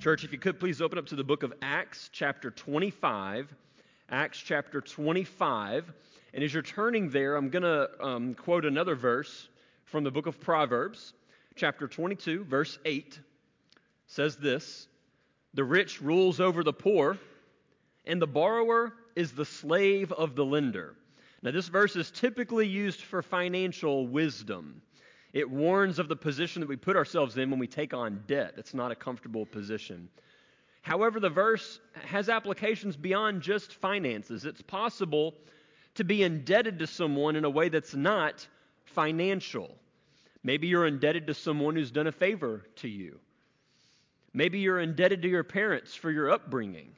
Church, if you could please open up to the book of Acts chapter 25. Acts chapter 25. And as you're turning there, I'm going to quote another verse from the book of Proverbs, chapter 22, verse 8. Says this: "The rich rules over the poor, and the borrower is the slave of the lender." Now, this verse is typically used for financial wisdom. It warns of the position that we put ourselves in when we take on debt. It's not a comfortable position. However, the verse has applications beyond just finances. It's possible to be indebted to someone in a way that's not financial. Maybe you're indebted to someone who's done a favor to you. Maybe you're indebted to your parents for your upbringing.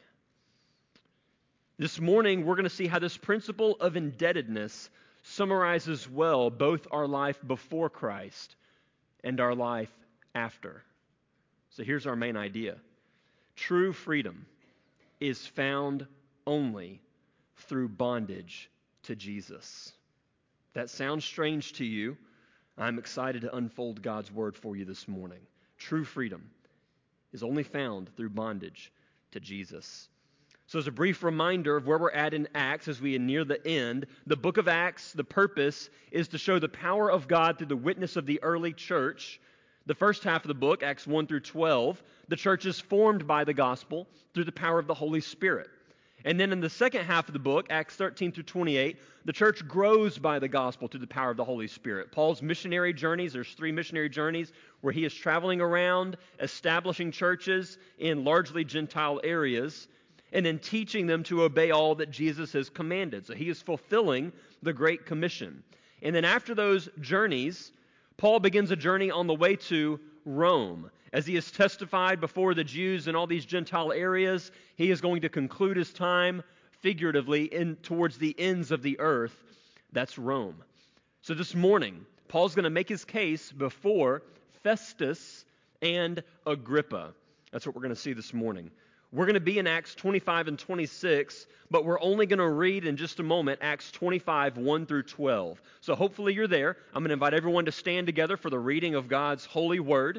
This morning, we're going to see how this principle of indebtedness summarizes well both our life before Christ and our life after. So here's our main idea. True freedom is found only through bondage to Jesus. If that sounds strange to you, I'm excited to unfold God's word for you this morning. True freedom is only found through bondage to Jesus. So as a brief reminder of where we're at in Acts as we near the end, the book of Acts, the purpose is to show the power of God through the witness of the early church. The first half of the book, Acts 1 through 12, the church is formed by the gospel through the power of the Holy Spirit. And then in the second half of the book, Acts 13 through 28, the church grows by the gospel through the power of the Holy Spirit. Paul's missionary journeys, there's 3 missionary journeys where he is traveling around, establishing churches in largely Gentile areas, and then teaching them to obey all that Jesus has commanded. So he is fulfilling the Great Commission. And then after those journeys, Paul begins a journey on the way to Rome. As he has testified before the Jews in all these Gentile areas, he is going to conclude his time figuratively towards the ends of the earth. That's Rome. So this morning, Paul's going to make his case before Festus and Agrippa. That's what we're going to see this morning. We're going to be in Acts 25 and 26, but we're only going to read in just a moment Acts 25, 1 through 12. So hopefully you're there. I'm going to invite everyone to stand together for the reading of God's holy word.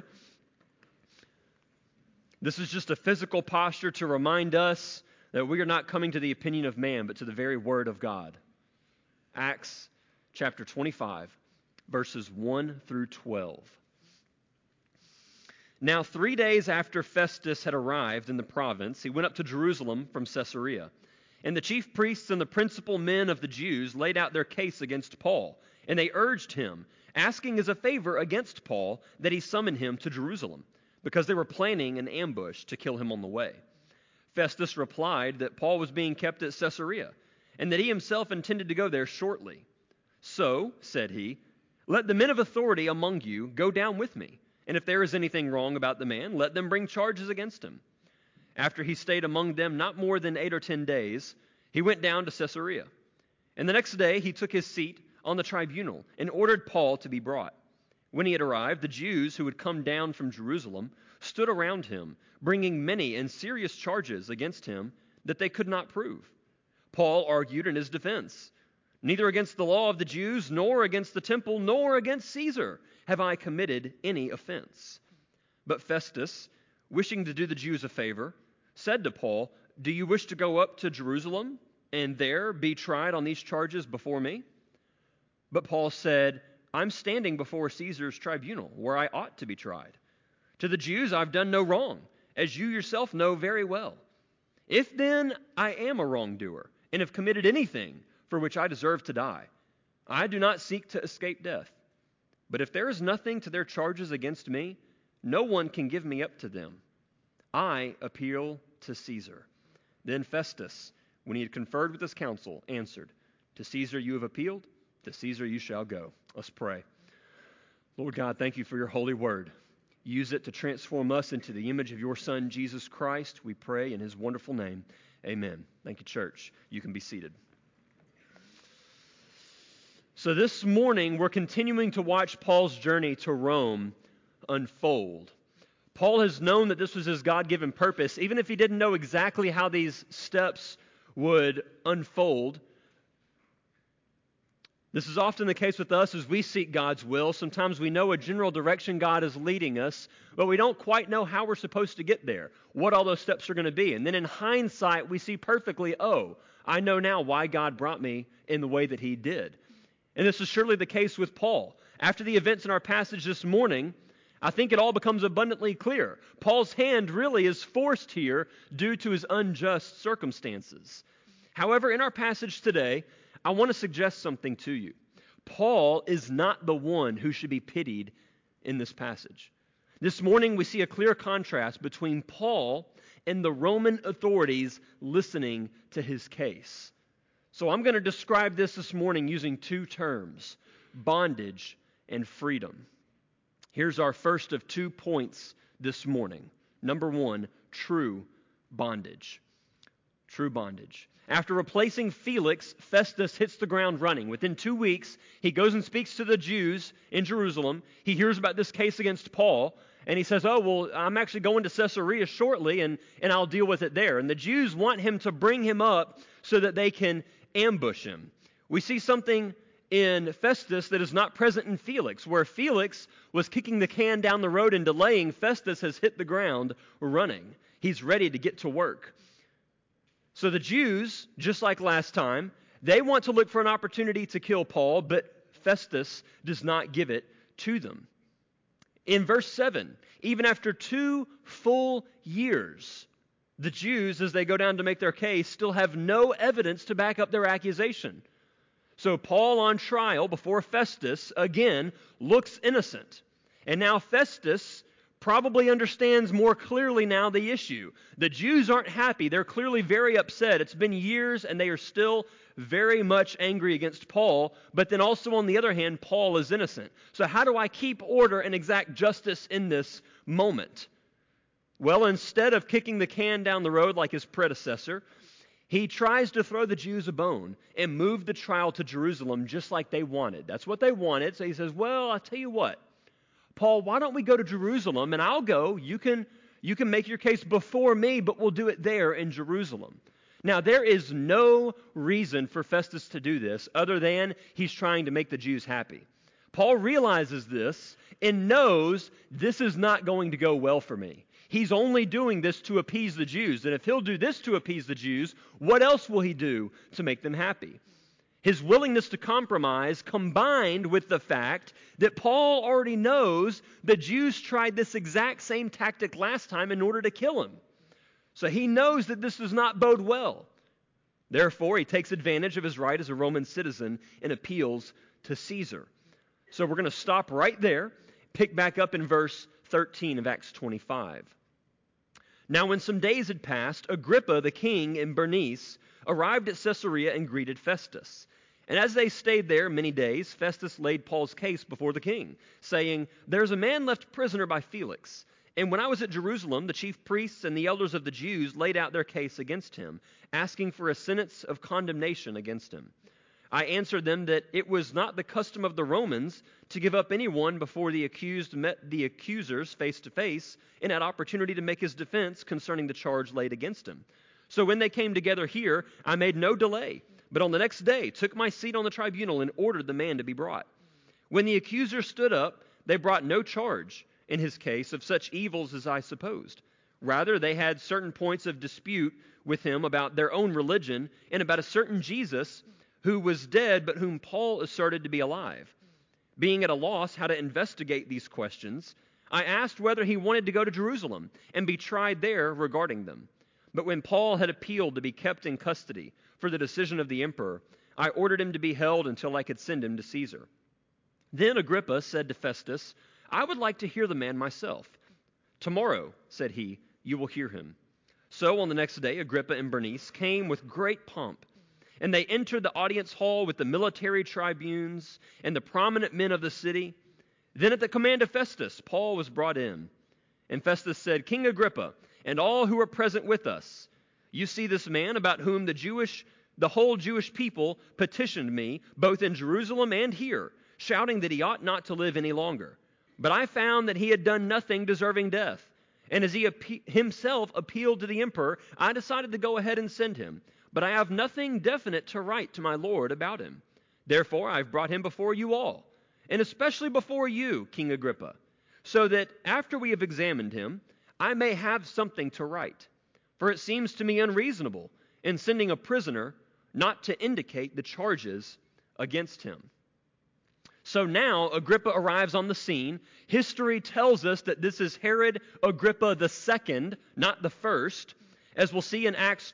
This is just a physical posture to remind us that we are not coming to the opinion of man, but to the very word of God. Acts chapter 25, verses 1 through 12. Now 3 days after Festus had arrived in the province, he went up to Jerusalem from Caesarea. And the chief priests and the principal men of the Jews laid out their case against Paul, and they urged him, asking as a favor against Paul that he summon him to Jerusalem, because they were planning an ambush to kill him on the way. Festus replied that Paul was being kept at Caesarea, and that he himself intended to go there shortly. So, said he, let the men of authority among you go down with me. And if there is anything wrong about the man, let them bring charges against him. After he stayed among them not more than 8 or 10 days, he went down to Caesarea. And the next day he took his seat on the tribunal and ordered Paul to be brought. When he had arrived, the Jews who had come down from Jerusalem stood around him, bringing many and serious charges against him that they could not prove. Paul argued in his defense, "Neither against the law of the Jews, nor against the temple, nor against Caesar have I committed any offense." But Festus, wishing to do the Jews a favor, said to Paul, "Do you wish to go up to Jerusalem and there be tried on these charges before me?" But Paul said, "I'm standing before Caesar's tribunal, where I ought to be tried. To the Jews I've done no wrong, as you yourself know very well. If then I am a wrongdoer and have committed anything for which I deserve to die, I do not seek to escape death. But if there is nothing to their charges against me, no one can give me up to them. I appeal to Caesar." Then Festus, when he had conferred with his council, answered, "To Caesar you have appealed, to Caesar you shall go." Let's pray. Lord God, thank you for your holy word. Use it to transform us into the image of your Son, Jesus Christ. We pray in his wonderful name. Amen. Thank you, church. You can be seated. So this morning, we're continuing to watch Paul's journey to Rome unfold. Paul has known that this was his God-given purpose, even if he didn't know exactly how these steps would unfold. This is often the case with us as we seek God's will. Sometimes we know a general direction God is leading us, but we don't quite know how we're supposed to get there, what all those steps are going to be. And then in hindsight, we see perfectly, oh, I know now why God brought me in the way that He did. And this is surely the case with Paul. After the events in our passage this morning, I think it all becomes abundantly clear. Paul's hand really is forced here due to his unjust circumstances. However, in our passage today, I want to suggest something to you. Paul is not the one who should be pitied in this passage. This morning we see a clear contrast between Paul and the Roman authorities listening to his case. So I'm going to describe this morning using two terms, bondage and freedom. Here's our first of 2 points this morning. Number one, true bondage. True bondage. After replacing Felix, Festus hits the ground running. Within 2 weeks, he goes and speaks to the Jews in Jerusalem. He hears about this case against Paul, and he says, oh, well, I'm actually going to Caesarea shortly, and I'll deal with it there. And the Jews want him to bring him up so that they can ambush him. We see something in Festus that is not present in Felix. Where Felix was kicking the can down the road and delaying, Festus has hit the ground running. He's ready to get to work. So the Jews, just like last time, they want to look for an opportunity to kill Paul, but Festus does not give it to them. In verse 7, even after 2 full years, the Jews, as they go down to make their case, still have no evidence to back up their accusation. So Paul on trial before Festus, again, looks innocent. And now Festus probably understands more clearly now the issue. The Jews aren't happy. They're clearly very upset. It's been years and they are still very much angry against Paul. But then also on the other hand, Paul is innocent. So how do I keep order and exact justice in this moment? Well, instead of kicking the can down the road like his predecessor, he tries to throw the Jews a bone and move the trial to Jerusalem just like they wanted. That's what they wanted. So he says, well, I'll tell you what. Paul, why don't we go to Jerusalem and I'll go. You can make your case before me, but we'll do it there in Jerusalem. Now, there is no reason for Festus to do this other than he's trying to make the Jews happy. Paul realizes this and knows this is not going to go well for me. He's only doing this to appease the Jews. And if he'll do this to appease the Jews, what else will he do to make them happy? His willingness to compromise, combined with the fact that Paul already knows the Jews tried this exact same tactic last time in order to kill him. So he knows that this does not bode well. Therefore, he takes advantage of his right as a Roman citizen and appeals to Caesar. So we're going to stop right there, pick back up in verse 13 of Acts 25. Now when some days had passed, Agrippa the king and Bernice arrived at Caesarea and greeted Festus. And as they stayed there many days, Festus laid Paul's case before the king, saying, there's a man left prisoner by Felix. And when I was at Jerusalem, the chief priests and the elders of the Jews laid out their case against him, asking for a sentence of condemnation against him. I answered them that it was not the custom of the Romans to give up anyone before the accused met the accusers face to face and had opportunity to make his defense concerning the charge laid against him. So when they came together here, I made no delay, but on the next day took my seat on the tribunal and ordered the man to be brought. When the accuser stood up, they brought no charge in his case of such evils as I supposed. Rather, they had certain points of dispute with him about their own religion and about a certain Jesus who was dead but whom Paul asserted to be alive. Being at a loss how to investigate these questions, I asked whether he wanted to go to Jerusalem and be tried there regarding them. But when Paul had appealed to be kept in custody for the decision of the emperor, I ordered him to be held until I could send him to Caesar. Then Agrippa said to Festus, I would like to hear the man myself. Tomorrow, said he, you will hear him. So on the next day, Agrippa and Bernice came with great pomp, and they entered the audience hall with the military tribunes and the prominent men of the city. Then at the command of Festus, Paul was brought in. And Festus said, King Agrippa, and all who are present with us, you see this man about whom the whole Jewish people petitioned me, both in Jerusalem and here, shouting that he ought not to live any longer. But I found that he had done nothing deserving death. And as he himself appealed to the emperor, I decided to go ahead and send him. But I have nothing definite to write to my lord about him. Therefore, I've brought him before you all, and especially before you, King Agrippa, so that after we have examined him, I may have something to write. For it seems to me unreasonable in sending a prisoner not to indicate the charges against him." So now Agrippa arrives on the scene. History tells us that this is Herod Agrippa II, not the first. As we'll see in Acts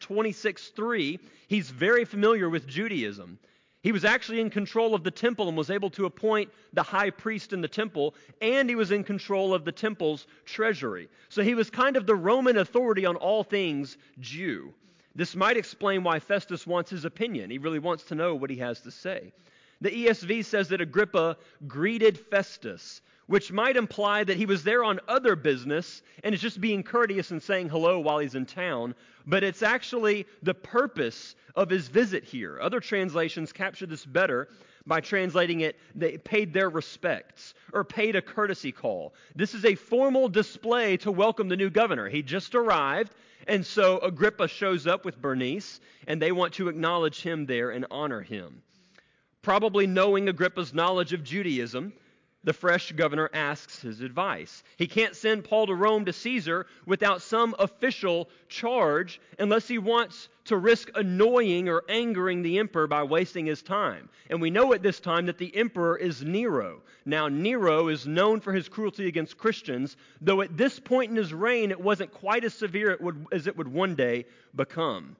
26:3, he's very familiar with Judaism. He was actually in control of the temple and was able to appoint the high priest in the temple, and he was in control of the temple's treasury. So he was kind of the Roman authority on all things Jew. This might explain why Festus wants his opinion. He really wants to know what he has to say. The ESV says that Agrippa greeted Festus, which might imply that he was there on other business and is just being courteous and saying hello while he's in town, but it's actually the purpose of his visit here. Other translations capture this better by translating it, they paid their respects or paid a courtesy call. This is a formal display to welcome the new governor. He just arrived, and so Agrippa shows up with Bernice, and they want to acknowledge him there and honor him. Probably knowing Agrippa's knowledge of Judaism, the fresh governor asks his advice. He can't send Paul to Rome to Caesar without some official charge unless he wants to risk annoying or angering the emperor by wasting his time. And we know at this time that the emperor is Nero. Now, Nero is known for his cruelty against Christians, though at this point in his reign it wasn't quite as severe as it would one day become.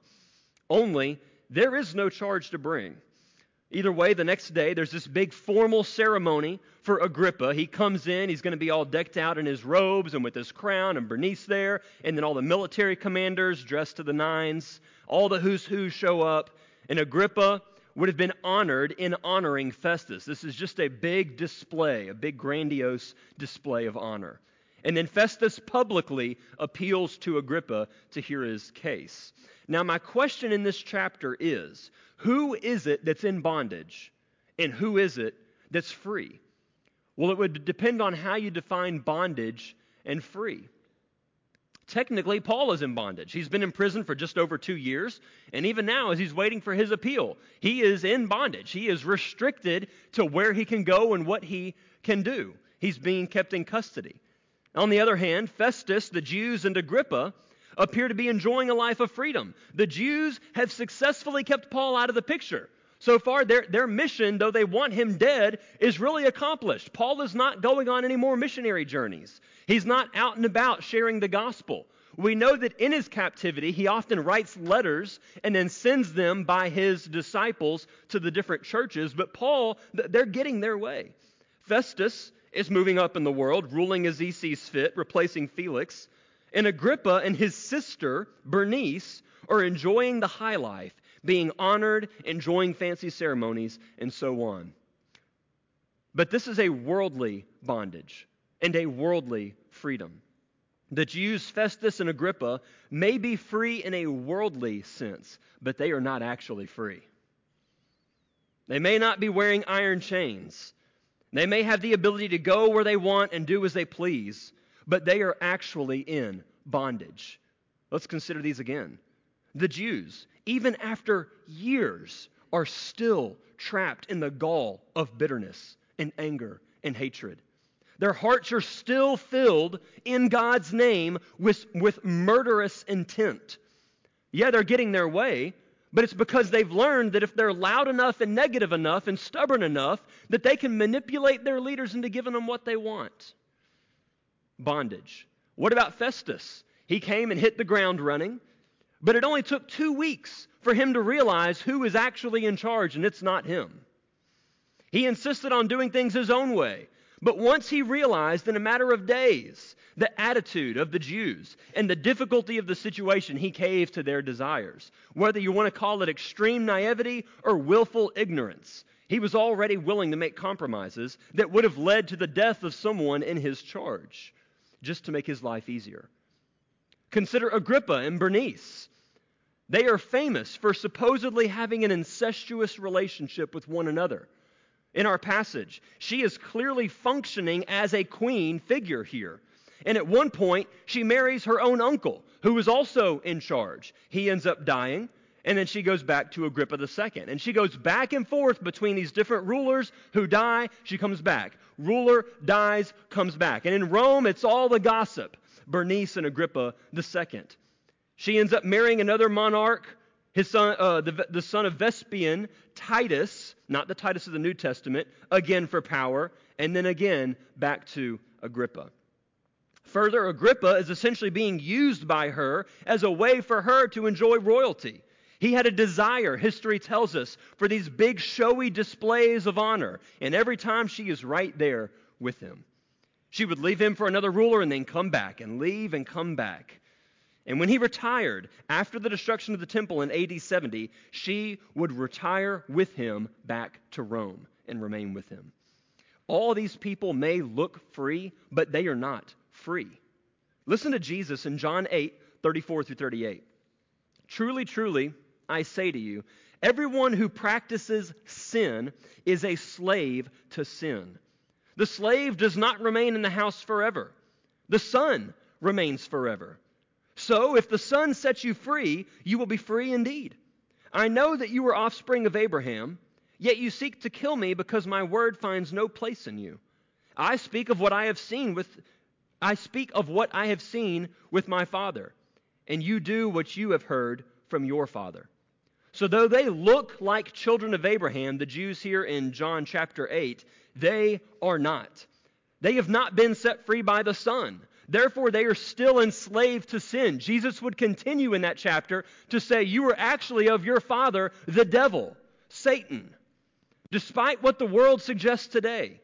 Only, there is no charge to bring. Either way, the next day, there's this big formal ceremony for Agrippa. He comes in, he's going to be all decked out in his robes and with his crown, and Bernice there, and then all the military commanders dressed to the nines. All the who's who show up, and Agrippa would have been honored in honoring Festus. This is just a big display, a big grandiose display of honor. And then Festus publicly appeals to Agrippa to hear his case. Now, my question in this chapter is, who is it that's in bondage, and who is it that's free? Well, it would depend on how you define bondage and free. Technically, Paul is in bondage. He's been in prison for just over 2 years, and even now, as he's waiting for his appeal, he is in bondage. He is restricted to where he can go and what he can do. He's being kept in custody. On the other hand, Festus, the Jews, and Agrippa appear to be enjoying a life of freedom. The Jews have successfully kept Paul out of the picture. So far, their mission, though they want him dead, is really accomplished. Paul is not going on any more missionary journeys. He's not out and about sharing the gospel. We know that in his captivity, he often writes letters and then sends them by his disciples to the different churches. But Paul, they're getting their way. Festus is moving up in the world, ruling as he sees fit, replacing Felix. And Agrippa and his sister, Bernice, are enjoying the high life, being honored, enjoying fancy ceremonies, and so on. But this is a worldly bondage and a worldly freedom. The Jews, Festus and Agrippa, may be free in a worldly sense, but they are not actually free. They may not be wearing iron chains. They may have the ability to go where they want and do as they please, but they are actually in bondage. Let's consider these again. The Jews, even after years, are still trapped in the gall of bitterness and anger and hatred. Their hearts are still filled in God's name with murderous intent. Yeah, they're getting their way, but it's because they've learned that if they're loud enough and negative enough and stubborn enough, that they can manipulate their leaders into giving them what they want. Bondage. What about Festus? He came and hit the ground running, but it only took 2 weeks for him to realize who is actually in charge, and it's not him. He insisted on doing things his own way, but once he realized in a matter of days the attitude of the Jews and the difficulty of the situation, he caved to their desires. Whether you want to call it extreme naivety or willful ignorance, he was already willing to make compromises that would have led to the death of someone in his charge, just to make his life easier. Consider Agrippa and Bernice. They are famous for supposedly having an incestuous relationship with one another. In our passage, she is clearly functioning as a queen figure here. And at one point, she marries her own uncle, who is also in charge. He ends up dying, And then she goes back to Agrippa II. And she goes back and forth between these different rulers who die. She comes back. Ruler dies, comes back. And in Rome, it's all the gossip. Bernice and Agrippa II. She ends up marrying another monarch, his son, the son of Vespasian, Titus, not the Titus of the New Testament, again for power, and then again back to Agrippa. Further, Agrippa is essentially being used by her as a way for her to enjoy royalty. He had a desire, history tells us, for these big showy displays of honor, and every time she is right there with him. She would leave him for another ruler and then come back, and leave and come back. And when he retired, after the destruction of the temple in AD 70, she would retire with him back to Rome and remain with him. All these people may look free, but they are not free. Listen to Jesus in John 8, 34 through 38. Truly, truly, I say to you, everyone who practices sin is a slave to sin. The slave does not remain in the house forever. The Son remains forever. So if the Son sets you free, you will be free indeed. I know that you are offspring of Abraham, yet you seek to kill me because my word finds no place in you. I speak of what I have seen with my Father, and you do what you have heard from your father. So though they look like children of Abraham, the Jews here in John chapter 8, they are not. They have not been set free by the Son. Therefore, they are still enslaved to sin. Jesus would continue in that chapter to say, you are actually of your father, the devil, Satan. Despite what the world suggests today,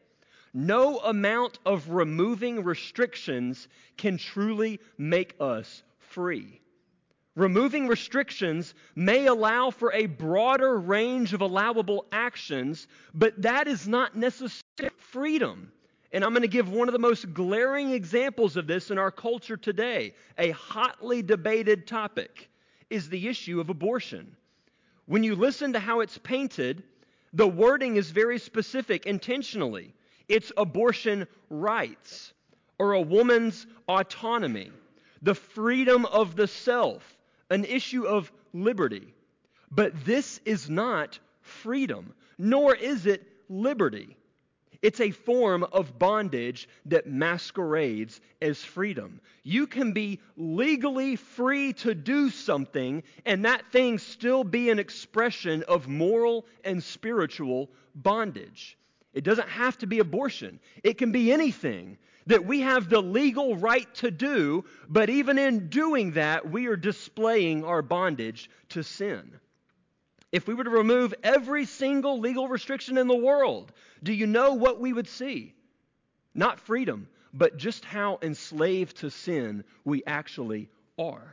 no amount of removing restrictions can truly make us free. Removing restrictions may allow for a broader range of allowable actions, but that is not necessarily freedom. And I'm going to give one of the most glaring examples of this in our culture today. A hotly debated topic is the issue of abortion. When you listen to how it's painted, the wording is very specific intentionally. It's abortion rights or a woman's autonomy, the freedom of the self, an issue of liberty. But this is not freedom, nor is it liberty. It's a form of bondage that masquerades as freedom. You can be legally free to do something, and that thing still be an expression of moral and spiritual bondage. It doesn't have to be abortion. It can be anything that we have the legal right to do, but even in doing that, we are displaying our bondage to sin. If we were to remove every single legal restriction in the world, do you know what we would see? Not freedom, but just how enslaved to sin we actually are.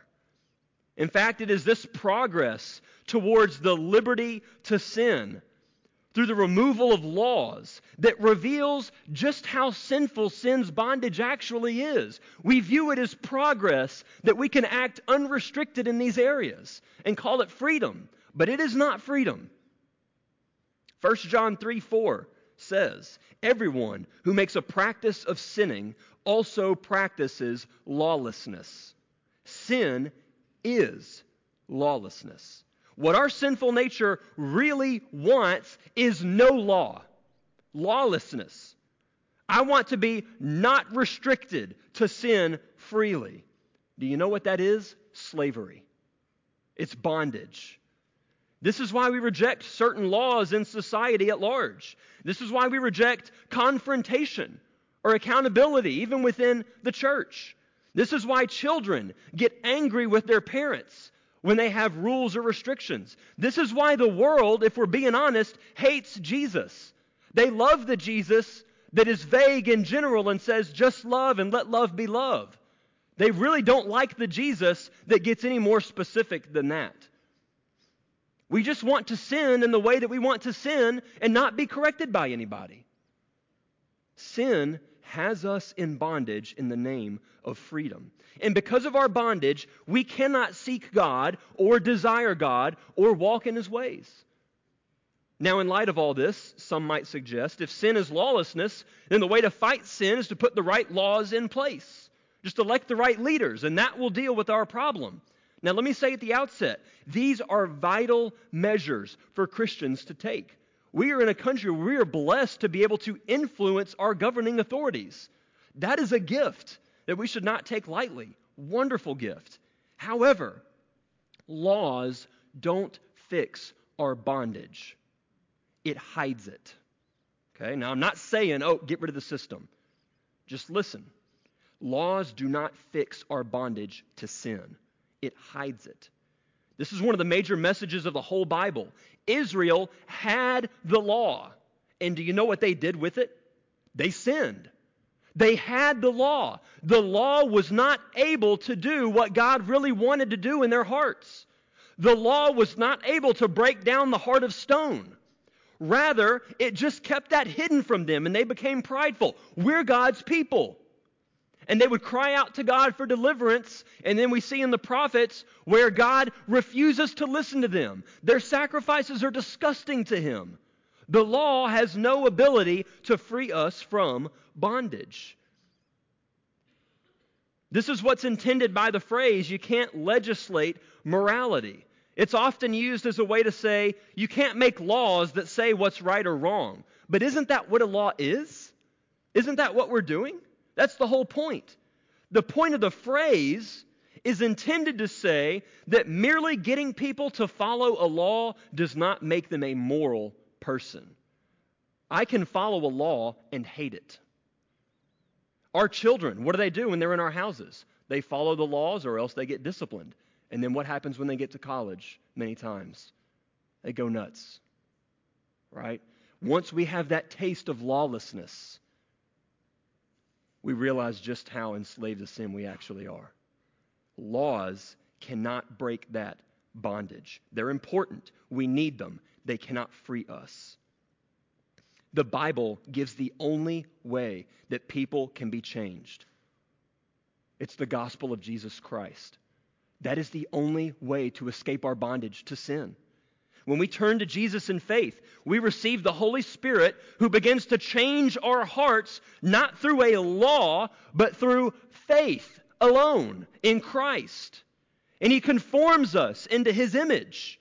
In fact, it is this progress towards the liberty to sin through the removal of laws that reveals just how sinful sin's bondage actually is. We view it as progress that we can act unrestricted in these areas and call it freedom. But it is not freedom. 1 John 3:4 says, everyone who makes a practice of sinning also practices lawlessness. Sin is lawlessness. What our sinful nature really wants is no law, lawlessness. I want to be not restricted to sin freely. Do you know what that is? Slavery. It's bondage. This is why we reject certain laws in society at large. This is why we reject confrontation or accountability, even within the church. This is why children get angry with their parents when they have rules or restrictions. This is why the world, if we're being honest, hates Jesus. They love the Jesus that is vague in general and says, just love and let love be love. They really don't like the Jesus that gets any more specific than that. We just want to sin in the way that we want to sin and not be corrected by anybody. Sin has us in bondage in the name of freedom. And because of our bondage, we cannot seek God or desire God or walk in His ways. Now, in light of all this, some might suggest if sin is lawlessness, then the way to fight sin is to put the right laws in place. Just elect the right leaders, and that will deal with our problem. Now, let me say at the outset, these are vital measures for Christians to take. We are in a country where we are blessed to be able to influence our governing authorities. That is a gift that we should not take lightly. Wonderful gift. However, laws don't fix our bondage. It hides it. Okay? Now, I'm not saying, get rid of the system. Just listen. Laws do not fix our bondage to sin. It hides it. This is one of the major messages of the whole Bible. Israel had the law. And do you know what they did with it? They sinned. They had the law. The law was not able to do what God really wanted to do in their hearts. The law was not able to break down the heart of stone. Rather, it just kept that hidden from them, and they became prideful. We're God's people. And they would cry out to God for deliverance, and then we see in the prophets where God refuses to listen to them. Their sacrifices are disgusting to Him. The law has no ability to free us from bondage. This is what's intended by the phrase, you can't legislate morality. It's often used as a way to say, you can't make laws that say what's right or wrong. But isn't that what a law is? Isn't that what we're doing? That's the whole point. The point of the phrase is intended to say that merely getting people to follow a law does not make them a moral person. I can follow a law and hate it. Our children, what do when they're in our houses? They follow the laws or else they get disciplined. And then what happens when they get to college? Many times, they go nuts. Right? Once we have that taste of lawlessness, we realize just how enslaved to sin we actually are. Laws cannot break that bondage. They're important. We need them. They cannot free us. The Bible gives the only way that people can be changed. It's the gospel of Jesus Christ. That is the only way to escape our bondage to sin. When we turn to Jesus in faith, we receive the Holy Spirit who begins to change our hearts, not through a law, but through faith alone in Christ. And He conforms us into His image.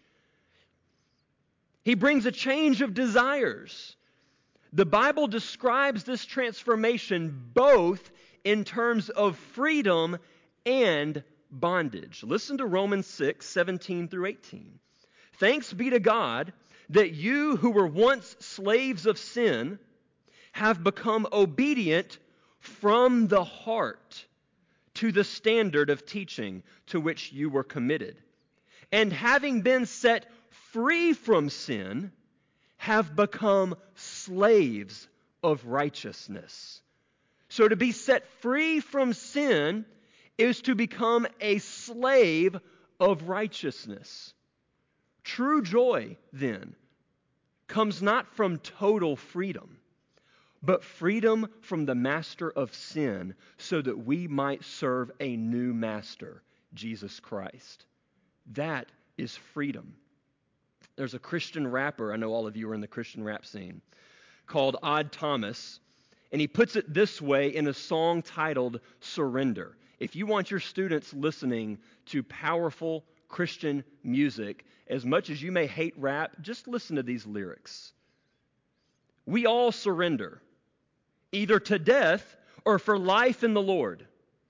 He brings a change of desires. The Bible describes this transformation both in terms of freedom and bondage. Listen to Romans 6:17 through 18. Thanks be to God that you who were once slaves of sin have become obedient from the heart to the standard of teaching to which you were committed. And having been set free from sin, have become slaves of righteousness. So to be set free from sin is to become a slave of righteousness. True joy, then, comes not from total freedom, but freedom from the master of sin so that we might serve a new master, Jesus Christ. That is freedom. There's a Christian rapper, I know all of you are in the Christian rap scene, called Odd Thomas, and he puts it this way in a song titled Surrender. If you want your students listening to powerful Christian music, as much as you may hate rap, just listen to these lyrics. We all surrender, either to death or for life in the Lord.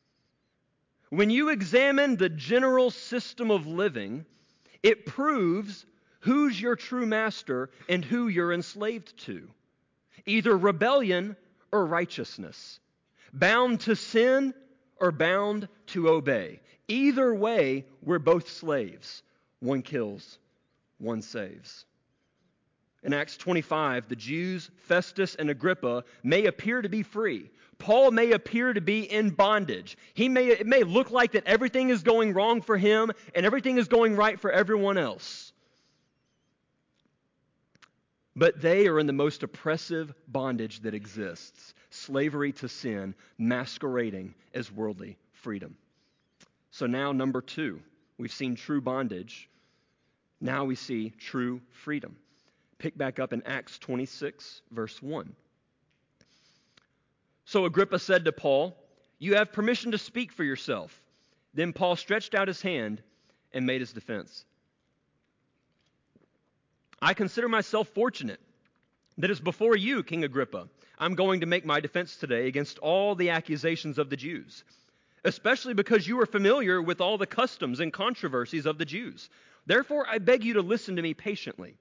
When you examine the general system of living, it proves who's your true master and who you're enslaved to. Either rebellion or righteousness. Bound to sin or bound to obey. Either way, we're both slaves. One kills, one saves. In Acts 25, the Jews, Festus and Agrippa, may appear to be free. Paul may appear to be in bondage. It may look like that everything is going wrong for him and everything is going right for everyone else. But they are in the most oppressive bondage that exists. Slavery to sin, masquerading as worldly freedom. So now, number 2, we've seen true bondage. Now we see true freedom. Pick back up in Acts 26, verse 1. So Agrippa said to Paul, "You have permission to speak for yourself." Then Paul stretched out his hand, and made his defense. I consider myself fortunate that is before you, King Agrippa, I'm going to make my defense today against all the accusations of the Jews, especially because you are familiar with all the customs and controversies of the Jews. Therefore, I beg you to listen to me patiently.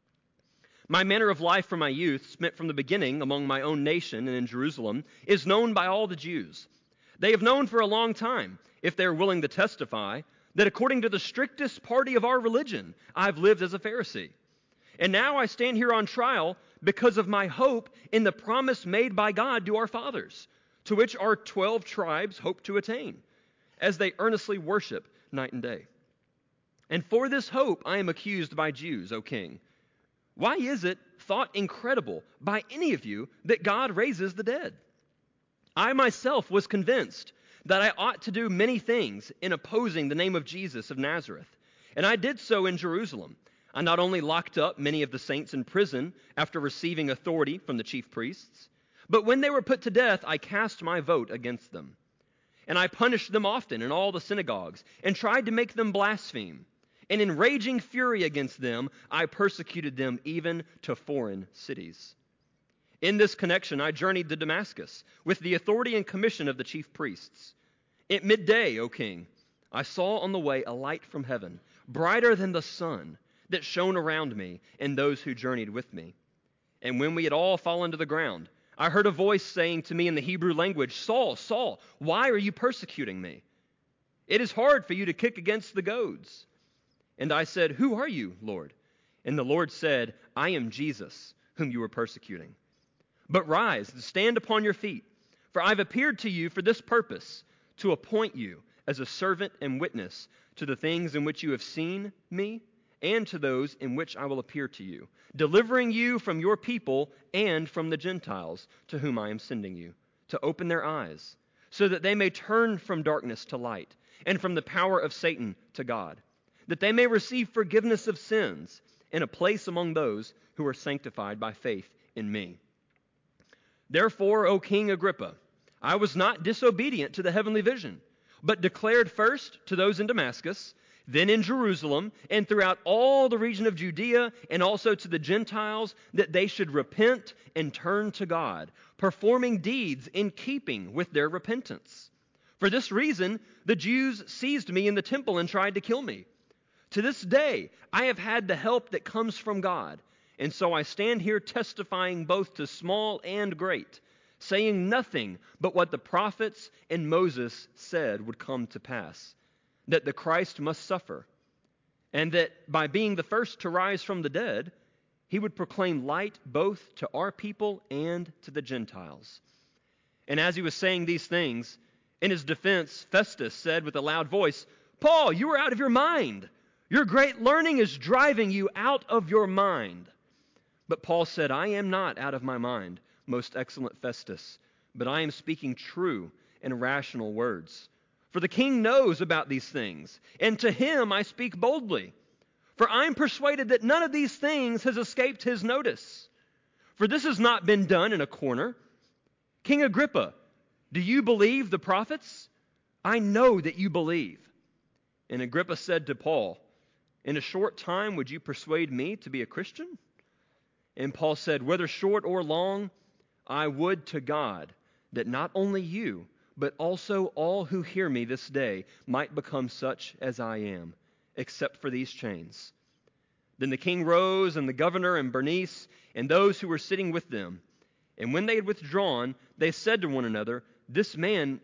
My manner of life from my youth, spent from the beginning among my own nation and in Jerusalem, is known by all the Jews. They have known for a long time, if they are willing to testify, that according to the strictest party of our religion, I have lived as a Pharisee. And now I stand here on trial because of my hope in the promise made by God to our fathers, to which our 12 tribes hope to attain, as they earnestly worship night and day. And for this hope I am accused by Jews, O king. Why is it thought incredible by any of you that God raises the dead? I myself was convinced that I ought to do many things in opposing the name of Jesus of Nazareth, and I did so in Jerusalem. I not only locked up many of the saints in prison after receiving authority from the chief priests, but when they were put to death, I cast my vote against them. And I punished them often in all the synagogues, and tried to make them blaspheme. And in raging fury against them, I persecuted them even to foreign cities. In this connection, I journeyed to Damascus with the authority and commission of the chief priests. At midday, O king, I saw on the way a light from heaven, brighter than the sun, that shone around me and those who journeyed with me. And when we had all fallen to the ground, I heard a voice saying to me in the Hebrew language, Saul, Saul, why are you persecuting me? It is hard for you to kick against the goads. And I said, Who are you, Lord? And the Lord said, I am Jesus, whom you are persecuting. But rise and stand upon your feet, for I have appeared to you for this purpose, to appoint you as a servant and witness to the things in which you have seen me, and to those in which I will appear to you, delivering you from your people and from the Gentiles to whom I am sending you, to open their eyes, so that they may turn from darkness to light, and from the power of Satan to God, that they may receive forgiveness of sins and a place among those who are sanctified by faith in me. Therefore, O King Agrippa, I was not disobedient to the heavenly vision, but declared first to those in Damascus, then in Jerusalem, and throughout all the region of Judea, and also to the Gentiles, that they should repent and turn to God, performing deeds in keeping with their repentance. For this reason, the Jews seized me in the temple and tried to kill me. To this day, I have had the help that comes from God, and so I stand here testifying both to small and great, saying nothing but what the prophets and Moses said would come to pass, that the Christ must suffer, and that by being the first to rise from the dead, he would proclaim light both to our people and to the Gentiles. And as he was saying these things, in his defense, Festus said with a loud voice, Paul, you are out of your mind. Your great learning is driving you out of your mind. But Paul said, I am not out of my mind, most excellent Festus, but I am speaking true and rational words. For the king knows about these things, and to him I speak boldly. For I am persuaded that none of these things has escaped his notice. For this has not been done in a corner. King Agrippa, do you believe the prophets? I know that you believe. And Agrippa said to Paul, in a short time would you persuade me to be a Christian? And Paul said, whether short or long, I would to God that not only you, but also all who hear me this day might become such as I am, except for these chains. Then the king rose, and the governor and Bernice, and those who were sitting with them. And when they had withdrawn, they said to one another, this man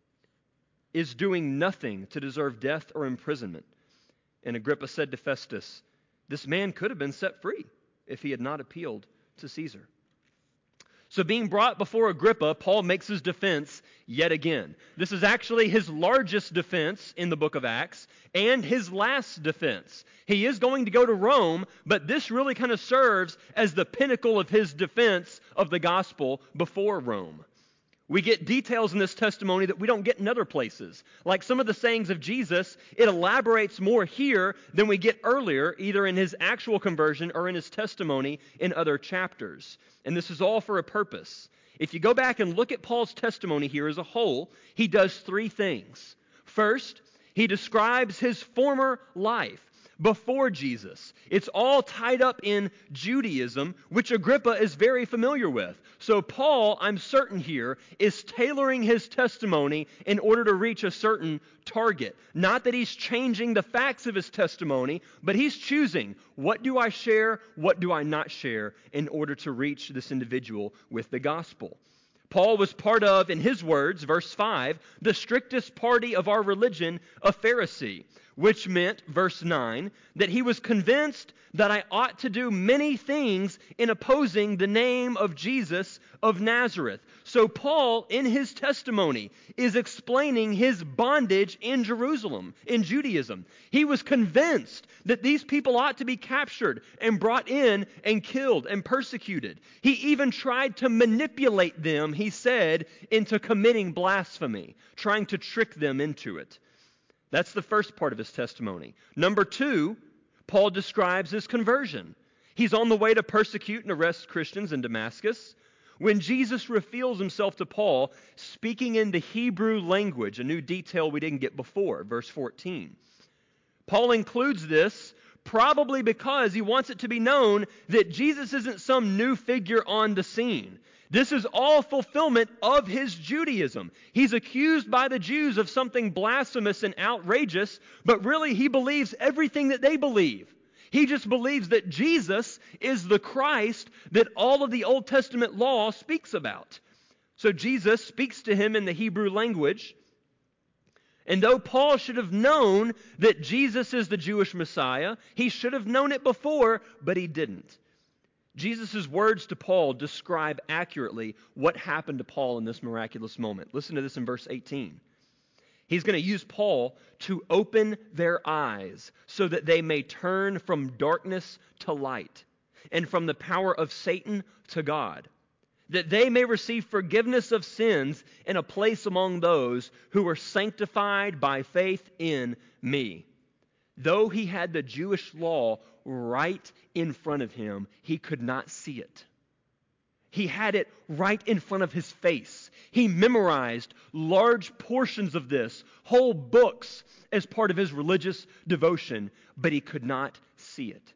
is doing nothing to deserve death or imprisonment. And Agrippa said to Festus, this man could have been set free if he had not appealed to Caesar. So being brought before Agrippa, Paul makes his defense yet again. This is actually his largest defense in the book of Acts and his last defense. He is going to go to Rome, but this really kind of serves as the pinnacle of his defense of the gospel before Rome. We get details in this testimony that we don't get in other places. Like some of the sayings of Jesus, it elaborates more here than we get earlier, either in his actual conversion or in his testimony in other chapters. And this is all for a purpose. If you go back and look at Paul's testimony here as a whole, he does three things. First, He describes his former life before Jesus. It's all tied up in Judaism, which Agrippa is very familiar with. So Paul, I'm certain here, is tailoring his testimony in order to reach a certain target. Not that he's changing the facts of his testimony, but he's choosing, what do I share, what do I not share, in order to reach this individual with the gospel. Paul was part of, in his words, verse 5, the strictest party of our religion, a Pharisee, which meant, verse 9, that he was convinced that I ought to do many things in opposing the name of Jesus of Nazareth. So Paul, in his testimony, is explaining his bondage in Jerusalem, in Judaism. He was convinced that these people ought to be captured and brought in and killed and persecuted. He even tried to manipulate them, he said, into committing blasphemy, trying to trick them into it. That's the first part of his testimony. Number 2, Paul describes his conversion. He's on the way to persecute and arrest Christians in Damascus when Jesus reveals himself to Paul, speaking in the Hebrew language, a new detail we didn't get before, verse 14. Paul includes this probably because he wants it to be known that Jesus isn't some new figure on the scene. This is all fulfillment of his Judaism. He's accused by the Jews of something blasphemous and outrageous, but really he believes everything that they believe. He just believes that Jesus is the Christ that all of the Old Testament law speaks about. So Jesus speaks to him in the Hebrew language. And though Paul should have known that Jesus is the Jewish Messiah, he should have known it before, but he didn't. Jesus' words to Paul describe accurately what happened to Paul in this miraculous moment. Listen to this in verse 18. He's going to use Paul to open their eyes so that they may turn from darkness to light and from the power of Satan to God, that they may receive forgiveness of sins and a place among those who were sanctified by faith in me. Though he had the Jewish law right in front of him, he could not see it. He had it right in front of his face. He memorized large portions of this, whole books, as part of his religious devotion, but he could not see it.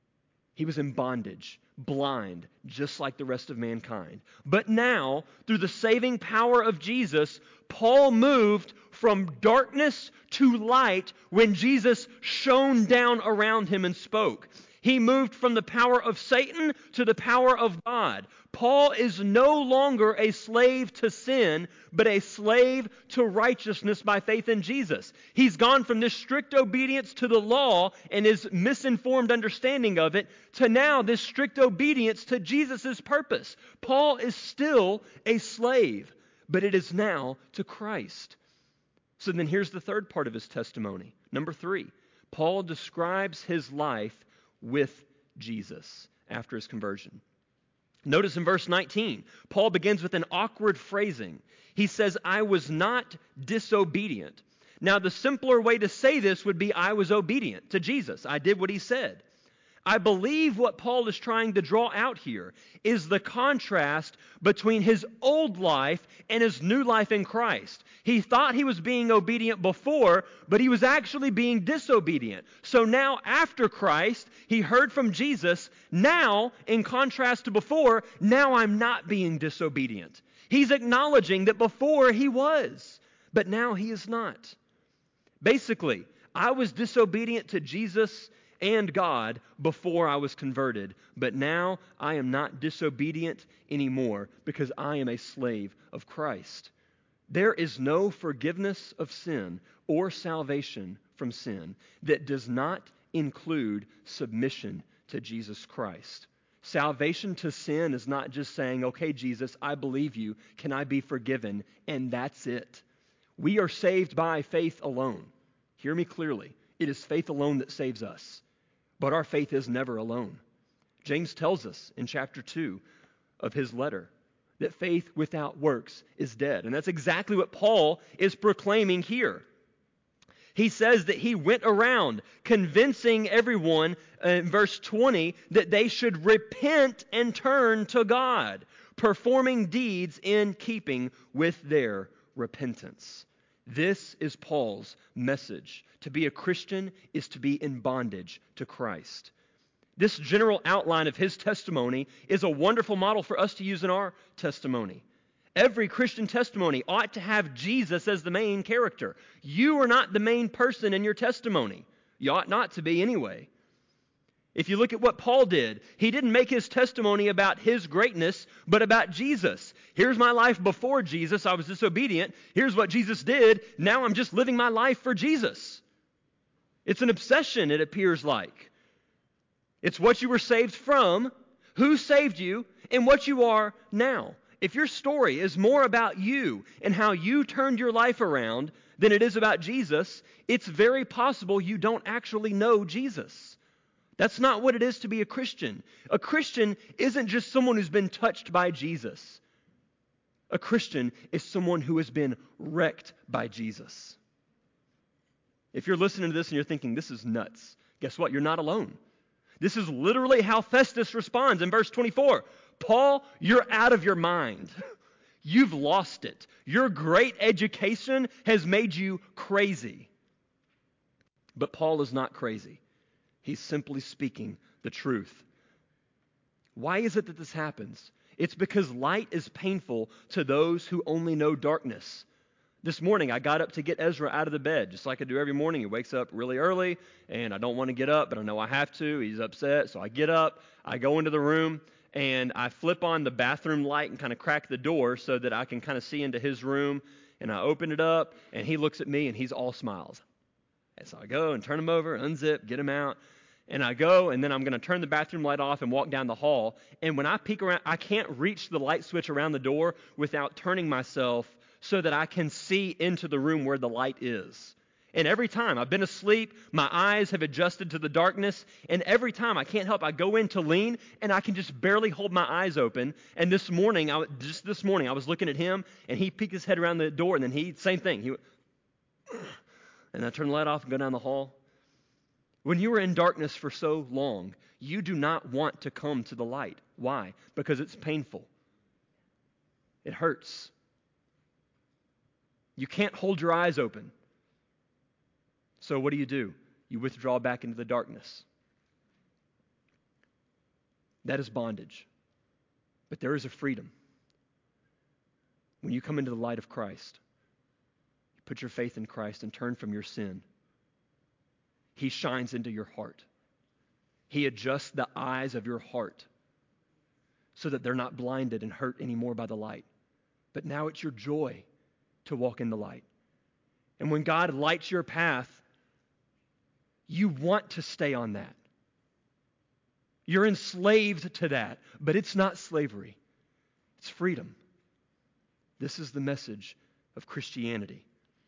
He was in bondage, blind, just like the rest of mankind. But now, through the saving power of Jesus, Paul moved from darkness to light when Jesus shone down around him and spoke. He moved from the power of Satan to the power of God. Paul is no longer a slave to sin, but a slave to righteousness by faith in Jesus. He's gone from this strict obedience to the law and his misinformed understanding of it to now this strict obedience to Jesus' purpose. Paul is still a slave, but it is now to Christ. So then here's the third part of his testimony. Number 3, Paul describes his life with Jesus after his conversion. Notice in verse 19, Paul begins with an awkward phrasing. He says, I was not disobedient. Now, the simpler way to say this would be, I was obedient to Jesus. I did what he said. I believe what Paul is trying to draw out here is the contrast between his old life and his new life in Christ. He thought he was being obedient before, but he was actually being disobedient. So now after Christ, he heard from Jesus. Now, in contrast to before, now I'm not being disobedient. He's acknowledging that before he was, but now he is not. Basically, I was disobedient to Jesus and God before I was converted, but now I am not disobedient anymore because I am a slave of Christ. There is no forgiveness of sin or salvation from sin that does not include submission to Jesus Christ. Salvation to sin is not just saying, okay, Jesus, I believe you. Can I be forgiven? And that's it. We are saved by faith alone. Hear me clearly. It is faith alone that saves us. But our faith is never alone. James tells us in chapter 2 of his letter that faith without works is dead. And that's exactly what Paul is proclaiming here. He says that he went around convincing everyone in verse 20 that they should repent and turn to God, performing deeds in keeping with their repentance. This is Paul's message. To be a Christian is to be in bondage to Christ. This general outline of his testimony is a wonderful model for us to use in our testimony. Every Christian testimony ought to have Jesus as the main character. You are not the main person in your testimony. You ought not to be anyway. If you look at what Paul did, he didn't make his testimony about his greatness, but about Jesus. Here's my life before Jesus. I was disobedient. Here's what Jesus did. Now I'm just living my life for Jesus. It's an obsession, it appears like. It's what you were saved from, who saved you, and what you are now. If your story is more about you and how you turned your life around than it is about Jesus, it's very possible you don't actually know Jesus. That's not what it is to be a Christian. A Christian isn't just someone who's been touched by Jesus. A Christian is someone who has been wrecked by Jesus. If you're listening to this and you're thinking, this is nuts, guess what? You're not alone. This is literally how Festus responds in verse 24. Paul, you're out of your mind. You've lost it. Your great education has made you crazy. But Paul is not crazy. He's simply speaking the truth. Why is it that this happens? It's because light is painful to those who only know darkness. This morning, I got up to get Ezra out of the bed, just like I do every morning. He wakes up really early, and I don't want to get up, but I know I have to. He's upset, so I get up. I go into the room, and I flip on the bathroom light and kind of crack the door so that I can kind of see into his room. And I open it up, and he looks at me, and he's all smiles. And so I go and turn him over, unzip, get him out. And I go, and then I'm going to turn the bathroom light off and walk down the hall. And when I peek around, I can't reach the light switch around the door without turning myself so that I can see into the room where the light is. And every time I've been asleep, my eyes have adjusted to the darkness, and every time I can't help, I go in to lean, and I can just barely hold my eyes open. And this morning, I was looking at him, and he peeked his head around the door, and then same thing. And I turn the light off and go down the hall. When you are in darkness for so long, you do not want to come to the light. Why? Because it's painful. It hurts. You can't hold your eyes open. So what do? You withdraw back into the darkness. That is bondage. But there is a freedom. When you come into the light of Christ, you put your faith in Christ and turn from your sin. He shines into your heart. He adjusts the eyes of your heart so that they're not blinded and hurt anymore by the light. But now it's your joy to walk in the light. And when God lights your path, you want to stay on that. You're enslaved to that, but it's not slavery. It's freedom. This is the message of Christianity.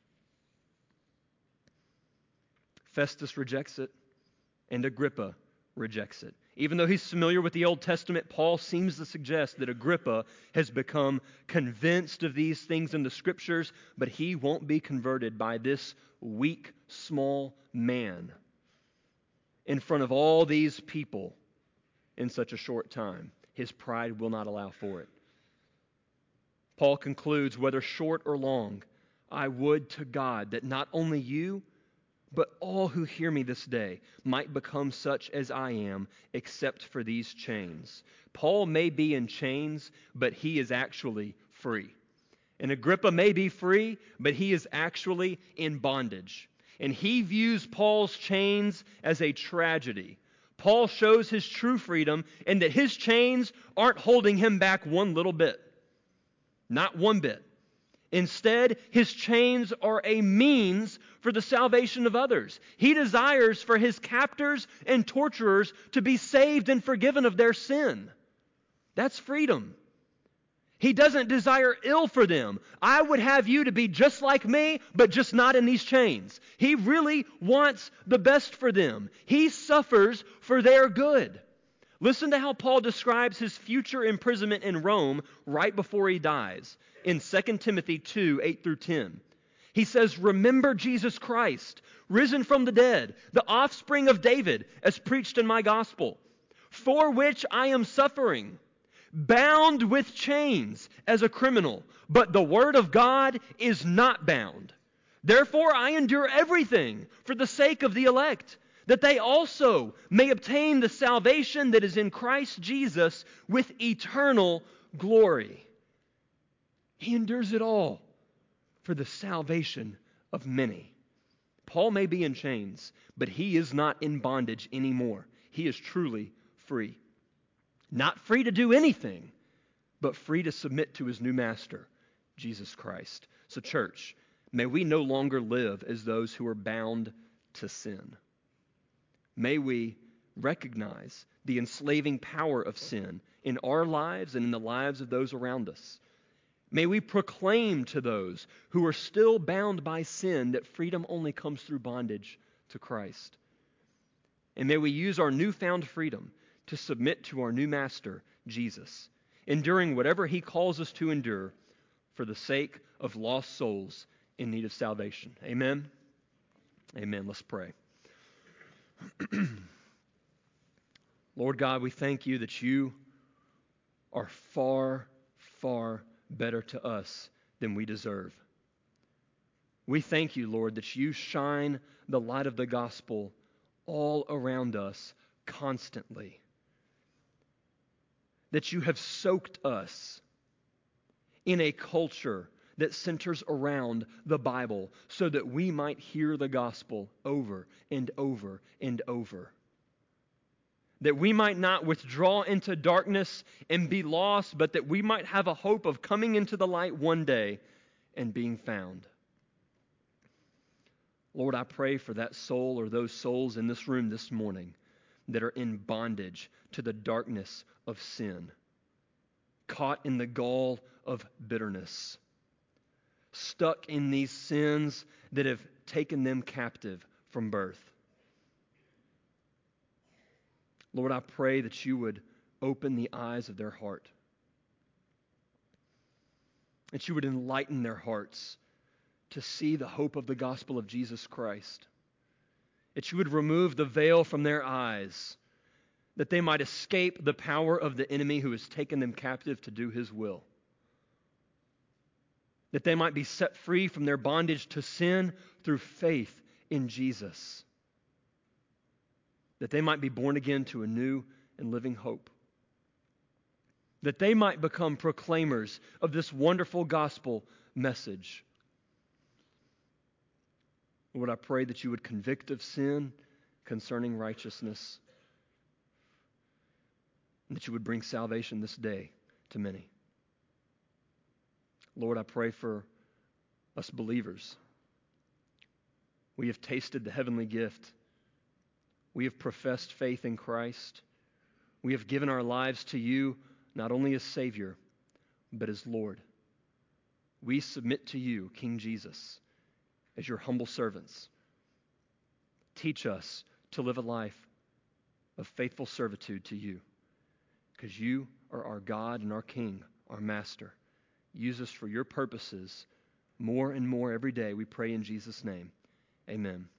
Festus rejects it, and Agrippa rejects it. Even though he's familiar with the Old Testament, Paul seems to suggest that Agrippa has become convinced of these things in the Scriptures, but he won't be converted by this weak, small man in front of all these people in such a short time. His pride will not allow for it. Paul concludes, whether short or long, I would to God that not only you, but all who hear me this day might become such as I am, except for these chains. Paul may be in chains, but he is actually free. And Agrippa may be free, but he is actually in bondage. And he views Paul's chains as a tragedy. Paul shows his true freedom in that his chains aren't holding him back one little bit. Not one bit. Instead, his chains are a means for the salvation of others. He desires for his captors and torturers to be saved and forgiven of their sin. That's freedom. He doesn't desire ill for them. I would have you to be just like me, but just not in these chains. He really wants the best for them. He suffers for their good. Listen to how Paul describes his future imprisonment in Rome right before he dies in 2 Timothy 2, 8 through 10. He says, remember Jesus Christ, risen from the dead, the offspring of David, as preached in my gospel, for which I am suffering, bound with chains as a criminal, but the word of God is not bound. Therefore I endure everything for the sake of the elect, that they also may obtain the salvation that is in Christ Jesus with eternal glory. He endures it all for the salvation of many. Paul may be in chains, but he is not in bondage anymore. He is truly free. Not free to do anything, but free to submit to his new master, Jesus Christ. So church, may we no longer live as those who are bound to sin. May we recognize the enslaving power of sin in our lives and in the lives of those around us. May we proclaim to those who are still bound by sin that freedom only comes through bondage to Christ. And may we use our newfound freedom to submit to our new master, Jesus, enduring whatever he calls us to endure for the sake of lost souls in need of salvation. Amen? Amen. Let's pray. Lord God, we thank you that you are far, far better to us than we deserve. We thank you, Lord, that you shine the light of the gospel all around us constantly. That you have soaked us in a culture that centers around the Bible so that we might hear the gospel over and over and over. That we might not withdraw into darkness and be lost, but that we might have a hope of coming into the light one day and being found. Lord, I pray for that soul or those souls in this room this morning that are in bondage to the darkness of sin, caught in the gall of bitterness, stuck in these sins that have taken them captive from birth. Lord, I pray that you would open the eyes of their heart, that you would enlighten their hearts to see the hope of the gospel of Jesus Christ, that you would remove the veil from their eyes, that they might escape the power of the enemy who has taken them captive to do his will, that they might be set free from their bondage to sin through faith in Jesus, that they might be born again to a new and living hope, that they might become proclaimers of this wonderful gospel message. Lord, I pray that you would convict of sin concerning righteousness, and that you would bring salvation this day to many. Lord, I pray for us believers. We have tasted the heavenly gift. We have professed faith in Christ. We have given our lives to you not only as Savior, but as Lord. We submit to you, King Jesus, as your humble servants. Teach us to live a life of faithful servitude to you, because you are our God and our King, our Master. Use us for your purposes more and more every day, we pray in Jesus' name. Amen.